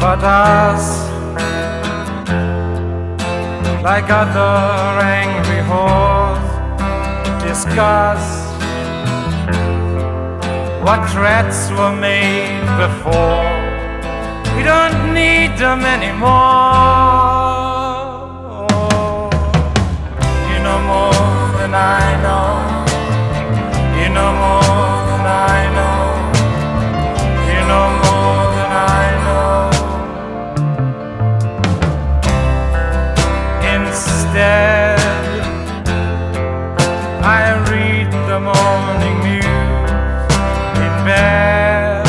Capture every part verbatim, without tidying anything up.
but us, like other angry whores, discuss what threats were made before. We don't need them anymore. You know more than I know. You know more than I know. You know more than I know. Instead, I read the morning news in bed.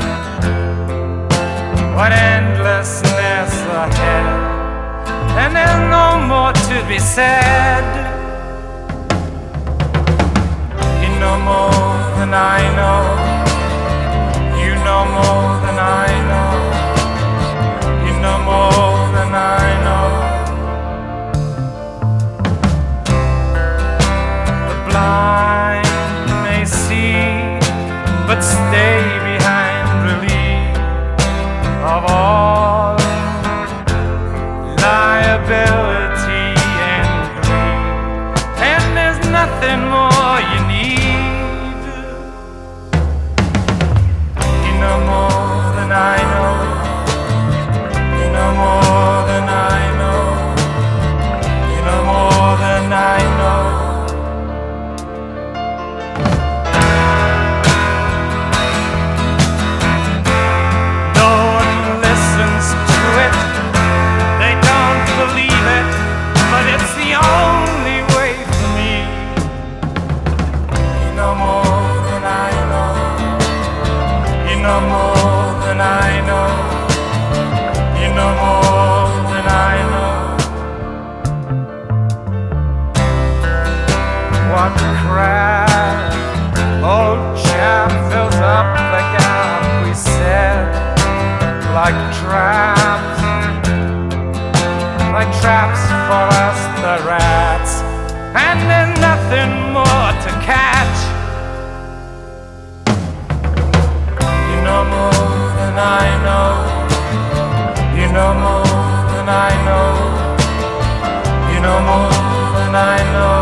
What endlessness ahead, and there's no more to be said. You know more than I know. You know more than I know. You know more than I know. The blind may see, but stay behind relief of all liability and greed, and there's nothing more you need. You know more than I know. You know more than I know. You know more than I know. You know more than I know. You know more than I know. What crap, old chap, fills up the gap we set, like traps, like traps for us the rats, and there's nothing more to catch. You know more than I know. You know more than I know. You know more than I know.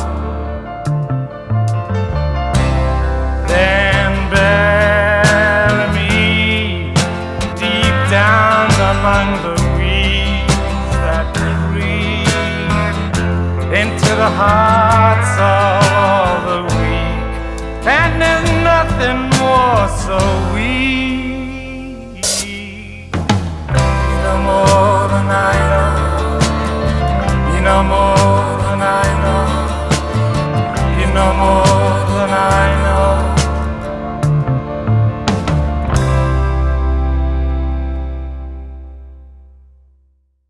Then bury me deep down among the weeds that creep into the heart